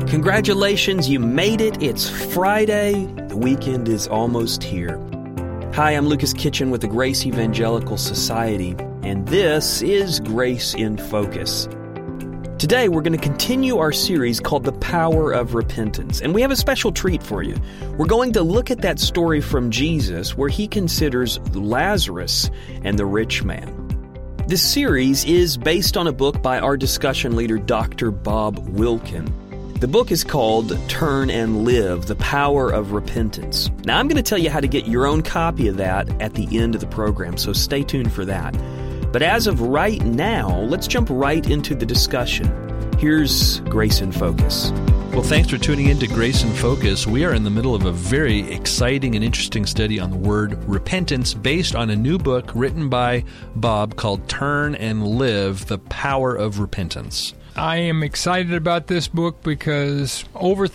Congratulations, you made it. It's Friday. The weekend is almost here. Hi, I'm Lucas Kitchen with the Grace Evangelical Society, and this is Grace in Focus. Today, we're going to continue our series called The Power of Repentance, and we have a special treat for you. We're going to look at that story from Jesus where he considers Lazarus and the rich man. This series is based on a book by our discussion leader, Dr. Bob Wilkin. The book is called Turn and Live, The Power of Repentance. Now, I'm going to tell you how to get your own copy of that at the end of the program, so stay tuned for that. But as of right now, let's jump right into the discussion. Here's Grace in Focus. Well, thanks for tuning in to Grace in Focus. We are in the middle of a very exciting and interesting study on the word repentance based on a new book written by Bob called Turn and Live, The Power of Repentance. I am excited about this book because over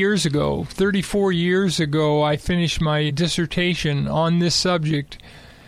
34 years ago, I finished my dissertation on this subject,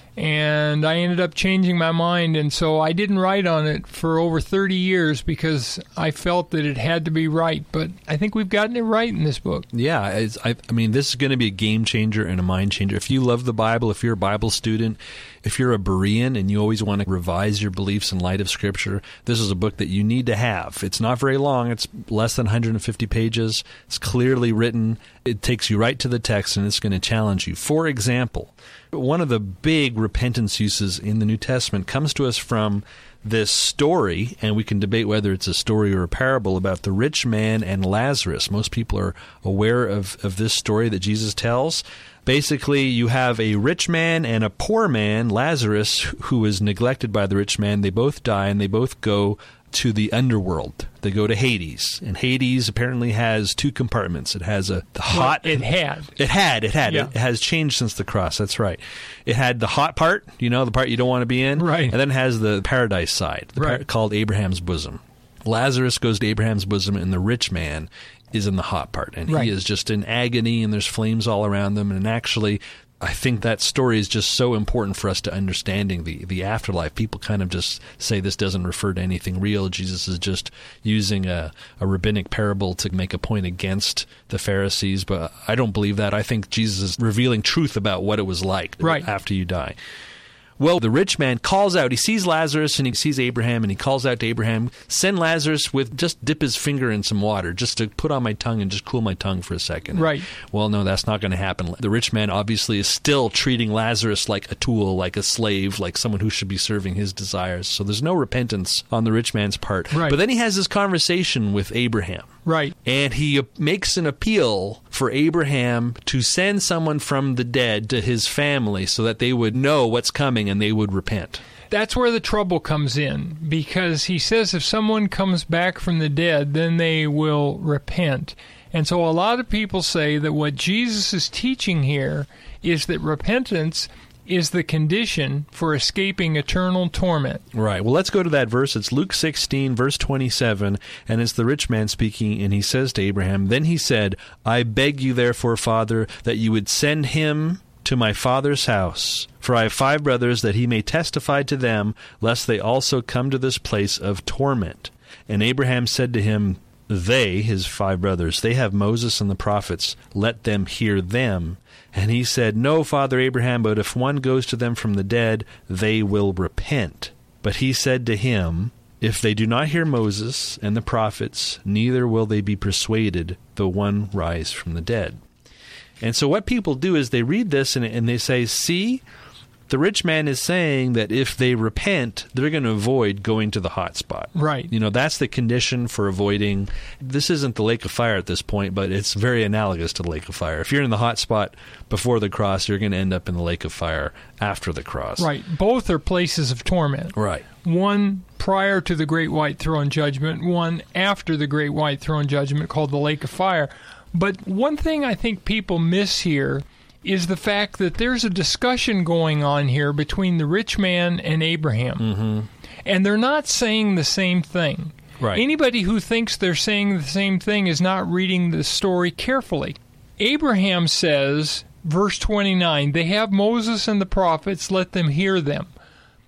and I ended up changing my mind, and so I didn't write on it for over 30 years because I felt that it had to be right, but I think we've gotten it right in this book. Yeah, I mean, this is going to be a game changer and a mind changer. If you love the Bible, if you're a Bible student, if you're a Berean and you always want to revise your beliefs in light of Scripture, this is a book that you need to have. It's not very long. It's less than 150 pages. It's clearly written. It takes you right to the text, and it's going to challenge you. For example, one of the big repentance uses in the New Testament comes to us from this story, and we can debate whether it's a story or a parable about the rich man and Lazarus. Most people are aware of this story that Jesus tells. Basically, you have a rich man and a poor man, Lazarus, who is neglected by the rich man. They both die, and they both go to the underworld. They go to Hades, and Hades apparently has two compartments. It has the hot... It had. Yeah. It has changed since the cross, that's right. It had the hot part, the part you don't want to be in. Right. And then it has the paradise side, called Abraham's bosom. Lazarus goes to Abraham's bosom, and the rich man is in the hot part. And he is just in agony, and there's flames all around them. And actually, I think that story is just so important for us to understanding the afterlife. People kind of just say this doesn't refer to anything real. Jesus is just using a rabbinic parable to make a point against the Pharisees. But I don't believe that. I think Jesus is revealing truth about what it was like after you die. Well, the rich man calls out. He sees Lazarus and he sees Abraham, and he calls out to Abraham, send Lazarus just dip his finger in some water just to put on my tongue and just cool my tongue for a second. Right. Well, no, that's not going to happen. The rich man obviously is still treating Lazarus like a tool, like a slave, like someone who should be serving his desires. So there's no repentance on the rich man's part. Right. But then he has this conversation with Abraham. Right. And he makes an appeal for Abraham to send someone from the dead to his family so that they would know what's coming and they would repent. That's where the trouble comes in, because he says if someone comes back from the dead, then they will repent. And so a lot of people say that what Jesus is teaching here is that repentance is the condition for escaping eternal torment. Right. Well, let's go to that verse. It's Luke 16, verse 27, and it's the rich man speaking, and he says to Abraham, then he said, I beg you therefore, Father, that you would send him to my father's house, for I have 5 brothers, that he may testify to them, lest they also come to this place of torment. And Abraham said to him, they, his 5 brothers, they have Moses and the prophets, let them hear them. And he said, no, Father Abraham, but if one goes to them from the dead, they will repent. But he said to him, if they do not hear Moses and the prophets, neither will they be persuaded, though one rise from the dead. And so what people do is they read this and they say, see, the rich man is saying that if they repent, they're going to avoid going to the hot spot. Right. That's the condition for avoiding. This isn't the lake of fire at this point, but it's very analogous to the lake of fire. If you're in the hot spot before the cross, you're going to end up in the lake of fire after the cross. Right. Both are places of torment. Right. One prior to the Great White Throne Judgment, one after the Great White Throne Judgment called the lake of fire. But one thing I think people miss here is the fact that there's a discussion going on here between the rich man and Abraham. Mm-hmm. And they're not saying the same thing. Right. Anybody who thinks they're saying the same thing is not reading the story carefully. Abraham says, verse 29, they have Moses and the prophets, let them hear them.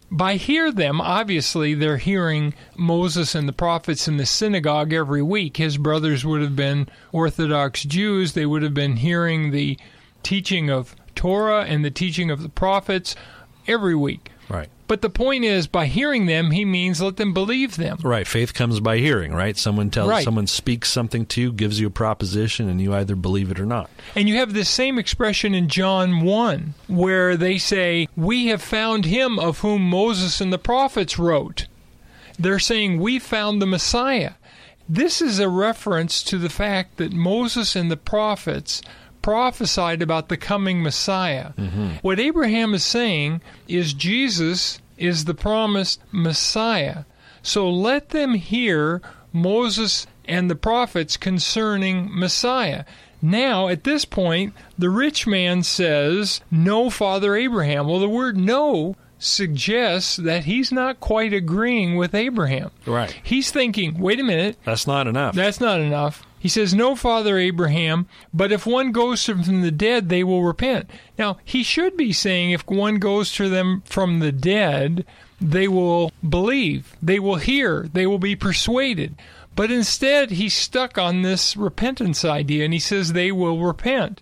By hear them, obviously they're hearing Moses and the prophets in the synagogue every week. His brothers would have been Orthodox Jews. They would have been hearing the teaching of Torah and the teaching of the prophets every week. Right. But the point is, by hearing them, he means let them believe them. Right. Faith comes by hearing, right? Someone speaks something to you, gives you a proposition, and you either believe it or not. And you have this same expression in John 1, where they say, we have found him of whom Moses and the prophets wrote. They're saying, we found the Messiah. This is a reference to the fact that Moses and the prophets prophesied about the coming Messiah. Mm-hmm. What Abraham is saying is Jesus is the promised Messiah. So let them hear Moses and the prophets concerning Messiah. Now, at this point, the rich man says, "No, Father Abraham." Well, the word "no" suggests that he's not quite agreeing with Abraham. Right. He's thinking, wait a minute. That's not enough. That's not enough. He says, "No, Father Abraham, but if one goes from the dead, they will repent." Now, he should be saying if one goes to them from the dead, they will believe, they will hear, they will be persuaded. But instead, he's stuck on this repentance idea, and he says they will repent.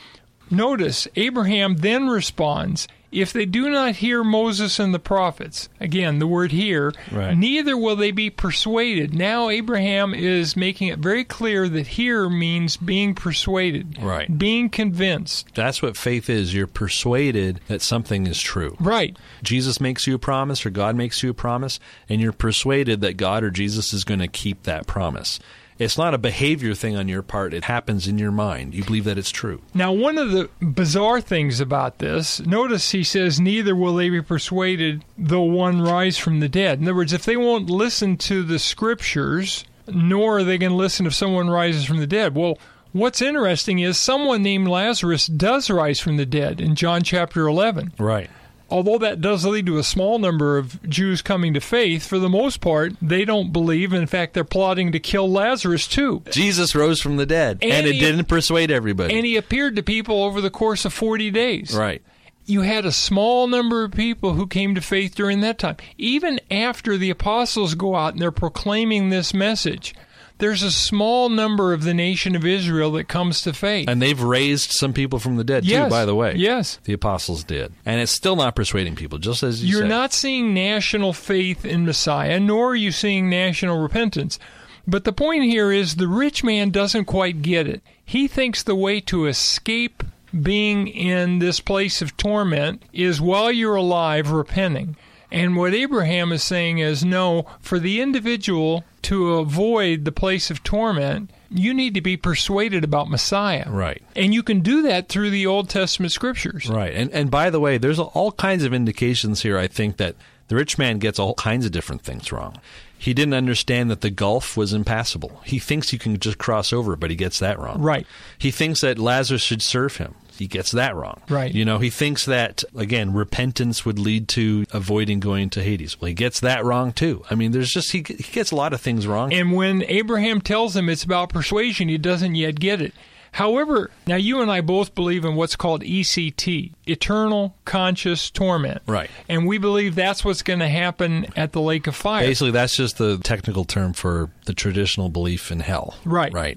Notice, Abraham then responds, if they do not hear Moses and the prophets, again, the word hear, right, neither will they be persuaded. Now Abraham is making it very clear that hear means being persuaded, right, being convinced. That's what faith is. You're persuaded that something is true. Right. Jesus makes you a promise, or God makes you a promise, and you're persuaded that God or Jesus is going to keep that promise. It's not a behavior thing on your part. It happens in your mind. You believe that it's true. Now, one of the bizarre things about this, notice he says, neither will they be persuaded though one rise from the dead. In other words, if they won't listen to the Scriptures, nor are they going to listen if someone rises from the dead. Well, what's interesting is someone named Lazarus does rise from the dead in John chapter 11. Right. Although that does lead to a small number of Jews coming to faith, for the most part, they don't believe. In fact, they're plotting to kill Lazarus, too. Jesus rose from the dead, and it didn't persuade everybody. And he appeared to people over the course of 40 days. Right. You had a small number of people who came to faith during that time. Even after the apostles go out and they're proclaiming this message, there's a small number of the nation of Israel that comes to faith. And they've raised some people from the dead, too, by the way. Yes. The apostles did. And it's still not persuading people, just as you said. You're not seeing national faith in Messiah, nor are you seeing national repentance. But the point here is the rich man doesn't quite get it. He thinks the way to escape being in this place of torment is while you're alive repenting. And what Abraham is saying is, no, for the individual to avoid the place of torment, you need to be persuaded about Messiah. Right. And you can do that through the Old Testament Scriptures. Right. And by the way, there's all kinds of indications here, I think, that the rich man gets all kinds of different things wrong. He didn't understand that the gulf was impassable. He thinks you can just cross over, but he gets that wrong. Right. He thinks that Lazarus should serve him. He gets that wrong. Right. You know, he thinks that, again, repentance would lead to avoiding going to Hades. Well, he gets that wrong, too. I mean, there's just, he gets a lot of things wrong. And when Abraham tells him it's about persuasion, he doesn't yet get it. However, now you and I both believe in what's called ECT, eternal conscious torment. Right. And we believe that's what's going to happen at the lake of fire. Basically, that's just the technical term for the traditional belief in hell. Right. Right.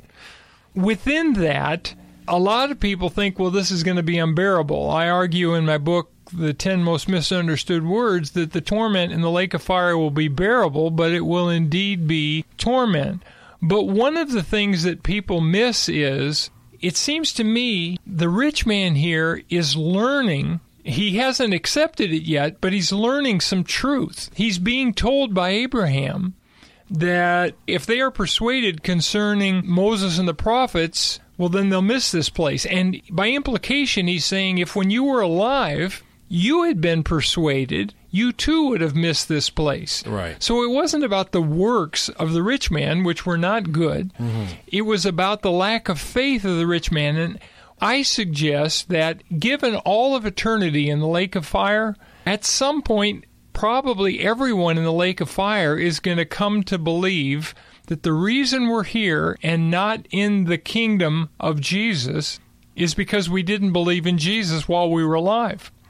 Within that, a lot of people think, well, this is going to be unbearable. I argue in my book, The 10 Most Misunderstood Words, that the torment in the lake of fire will be bearable, but it will indeed be torment. But one of the things that people miss is, it seems to me, the rich man here is learning. He hasn't accepted it yet, but he's learning some truth. He's being told by Abraham that if they are persuaded concerning Moses and the prophets, well, then they'll miss this place. And by implication, he's saying if when you were alive, you had been persuaded, you too would have missed this place. Right. So it wasn't about the works of the rich man, which were not good. Mm-hmm. It was about the lack of faith of the rich man. And I suggest that given all of eternity in the lake of fire, at some point, probably everyone in the lake of fire is going to come to believe that the reason we're here and not in the kingdom of Jesus is because we didn't believe in Jesus while we were alive.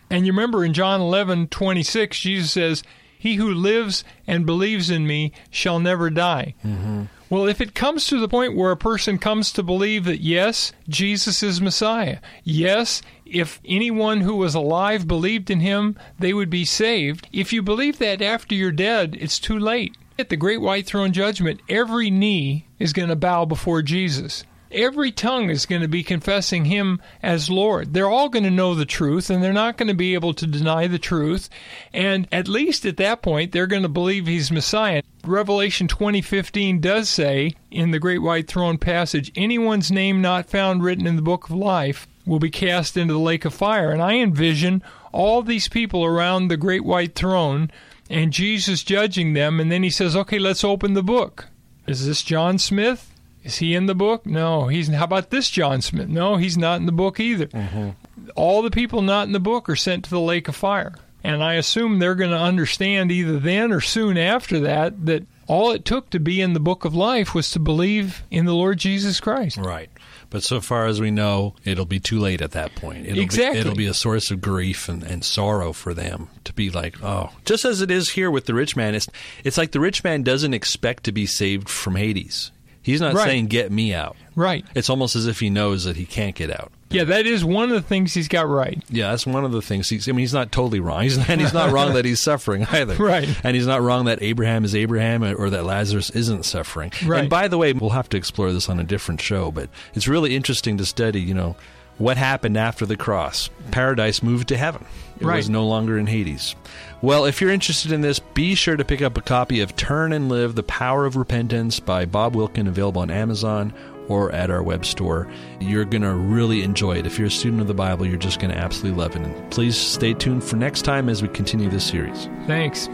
And you remember in John 11:26, Jesus says, "He who lives and believes in me shall never die." Mm-hmm. Well, if it comes to the point where a person comes to believe that, yes, Jesus is Messiah, yes, if anyone who was alive believed in him, they would be saved. If you believe that after you're dead, it's too late. At the great white throne judgment, every knee is going to bow before Jesus. Every tongue is going to be confessing him as Lord. They're all going to know the truth, and they're not going to be able to deny the truth. And at least at that point, they're going to believe he's Messiah. Revelation 20:15 does say, in the great white throne passage, anyone's name not found written in the book of life will be cast into the lake of fire. And I envision all these people around the great white throne and Jesus judging them, and then he says, okay, let's open the book. Is this John Smith? Is he in the book? No. How about this John Smith? No, he's not in the book either. Mm-hmm. All the people not in the book are sent to the lake of fire. And I assume they're going to understand either then or soon after that all it took to be in the book of life was to believe in the Lord Jesus Christ. Right. But so far as we know, it'll be too late at that point. It'll be a source of grief and sorrow for them to be like, oh. Just as it is here with the rich man, it's like the rich man doesn't expect to be saved from Hades. He's not saying, get me out. Right. It's almost as if he knows that he can't get out. Yeah, that is one of the things he's got right. Yeah, that's one of the things. He's not totally wrong. He's not wrong that he's suffering either. Right. And he's not wrong that Abraham is Abraham or that Lazarus isn't suffering. Right. And by the way, we'll have to explore this on a different show, but it's really interesting to study, what happened after the cross. Paradise moved to heaven. It was no longer in Hades. Well, if you're interested in this, be sure to pick up a copy of Turn and Live, The Power of Repentance by Bob Wilkin, available on Amazon or at our web store. You're going to really enjoy it. If you're a student of the Bible, you're just going to absolutely love it. And please stay tuned for next time as we continue this series. Thanks.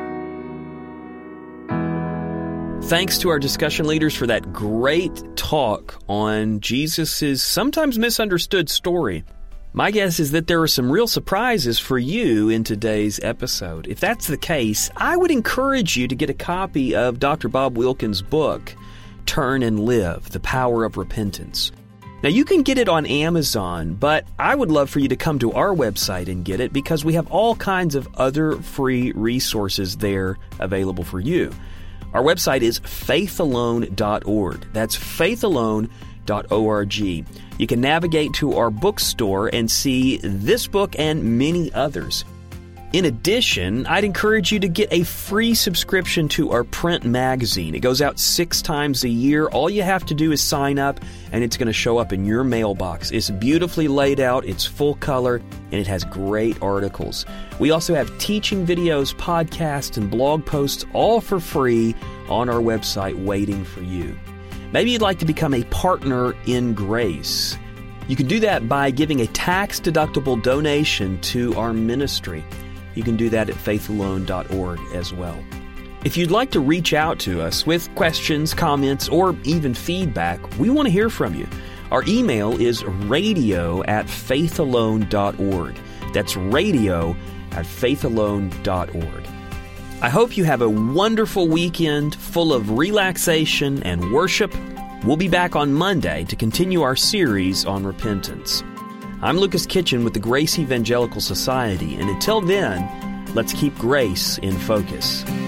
Thanks to our discussion leaders for that great talk on Jesus' sometimes misunderstood story. My guess is that there are some real surprises for you in today's episode. If that's the case, I would encourage you to get a copy of Dr. Bob Wilkin's book, Turn and Live, The Power of Repentance. Now, you can get it on Amazon, but I would love for you to come to our website and get it because we have all kinds of other free resources there available for you. Our website is faithalone.org. That's faithalone.org. You can navigate to our bookstore and see this book and many others. In addition, I'd encourage you to get a free subscription to our print magazine. It goes out 6 times a year. All you have to do is sign up, and it's going to show up in your mailbox. It's beautifully laid out, it's full color, and it has great articles. We also have teaching videos, podcasts, and blog posts, all for free on our website waiting for you. Maybe you'd like to become a partner in grace. You can do that by giving a tax-deductible donation to our ministry. You can do that at faithalone.org as well. If you'd like to reach out to us with questions, comments, or even feedback, we want to hear from you. Our email is radio@faithalone.org. That's radio@faithalone.org. I hope you have a wonderful weekend full of relaxation and worship. We'll be back on Monday to continue our series on repentance. I'm Lucas Kitchen with the Grace Evangelical Society, and until then, let's keep grace in focus.